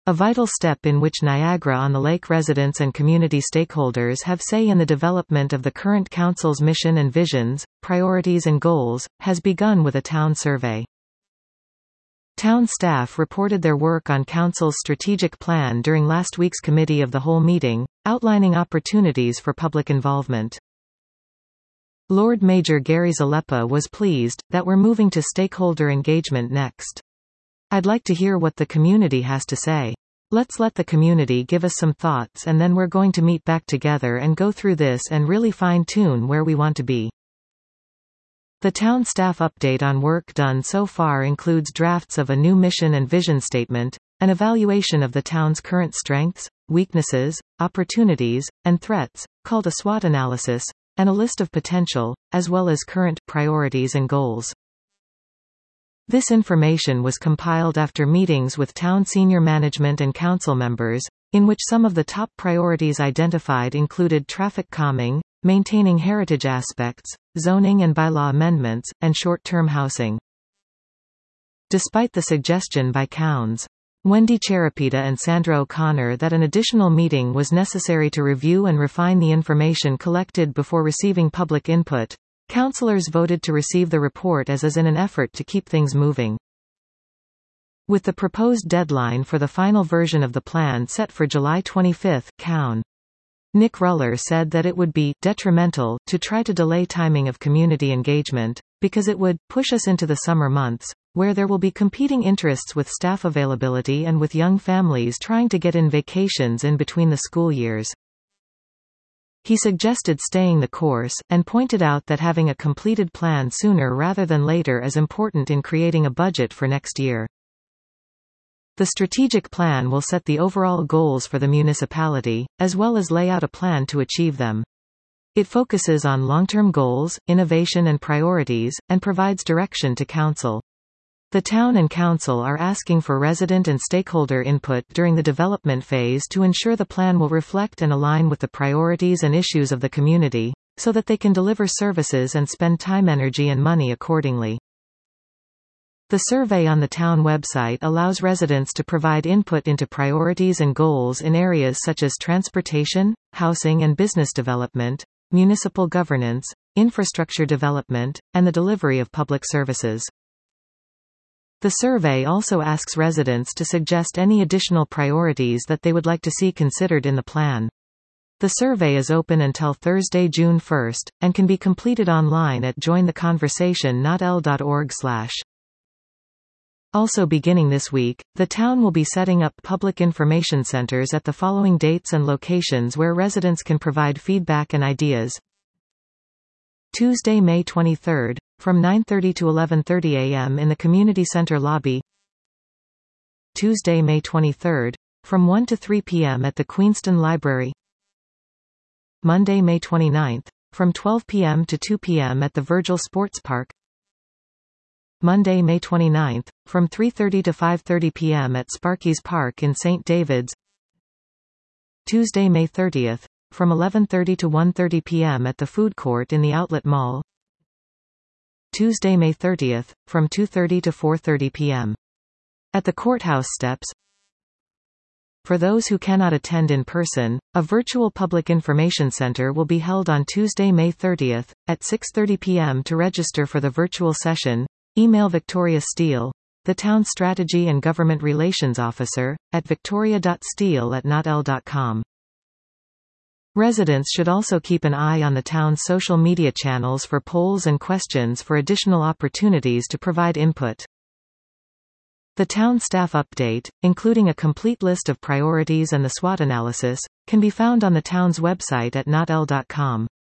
a vital step in which Niagara-on-the-Lake residents and community stakeholders have say in the development of the current council's mission and visions, priorities and goals, has begun with a town survey. Town staff reported their work on Council's strategic plan during last week's Committee of the Whole meeting, outlining opportunities for public involvement. Lord Mayor Gary Zalepa was pleased that we're moving to stakeholder engagement next. I'd like to hear what the community has to say. Let's let the community give us some thoughts and then we're going to meet back together and go through this and really fine-tune where we want to be. The town staff update on work done so far includes drafts of a new mission and vision statement, an evaluation of the town's current strengths, weaknesses, opportunities, and threats, called a SWOT analysis, and a list of potential, as well as current priorities and goals. This information was compiled after meetings with town senior management and council members, in which some of the top priorities identified included traffic calming, maintaining heritage aspects, zoning and bylaw amendments, and short-term housing. Despite the suggestion by Couns. Wendy Cherapita and Sandra O'Connor that an additional meeting was necessary to review and refine the information collected before receiving public input, councillors voted to receive the report as is in an effort to keep things moving. With the proposed deadline for the final version of the plan set for July 25, Coun. Nick Ruller said that it would be detrimental to try to delay timing of community engagement, because it would push us into the summer months, where there will be competing interests with staff availability and with young families trying to get in vacations in between the school years. He suggested staying the course, and pointed out that having a completed plan sooner rather than later is important in creating a budget for next year. The strategic plan will set the overall goals for the municipality, as well as lay out a plan to achieve them. It focuses on long-term goals, innovation and priorities, and provides direction to council. The town and council are asking for resident and stakeholder input during the development phase to ensure the plan will reflect and align with the priorities and issues of the community, so that they can deliver services and spend time, energy and money accordingly. The survey on the town website allows residents to provide input into priorities and goals in areas such as transportation, housing and business development, municipal governance, infrastructure development, and the delivery of public services. The survey also asks residents to suggest any additional priorities that they would like to see considered in the plan. The survey is open until Thursday, June 1, and can be completed online at jointheconversation.l.org/. Also beginning this week, the town will be setting up public information centers at the following dates and locations where residents can provide feedback and ideas. Tuesday, May 23, from 9:30 to 11:30 a.m. in the Community Center lobby. Tuesday, May 23, from 1 to 3 p.m. at the Queenston Library. Monday, May 29, from 12 p.m. to 2 p.m. at the Virgil Sports Park. Monday, May 29, from 3:30 to 5:30 p.m. at Sparky's Park in St. David's. Tuesday, May 30, from 11:30 to 1:30 p.m. at the Food Court in the Outlet Mall. Tuesday, May 30, from 2:30 to 4:30 p.m. at the courthouse steps. For those who cannot attend in person, a virtual public information center will be held on Tuesday, May 30, at 6:30 p.m. To register for the virtual session, email Victoria Steele, the Town Strategy and Government Relations Officer, at victoria.steele@notl.com. Residents should also keep an eye on the town's social media channels for polls and questions for additional opportunities to provide input. The town staff update, including a complete list of priorities and the SWOT analysis, can be found on the town's website at notl.com.